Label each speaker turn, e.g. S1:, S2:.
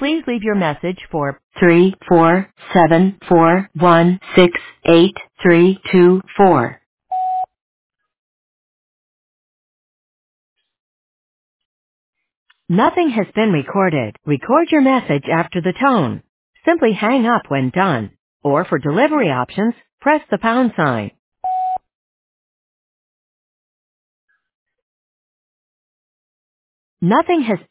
S1: Please leave your message for 34741688324. Nothing has been recorded. Record your message after the tone. Simply hang up when done. Or for delivery options, press the pound sign. Nothing has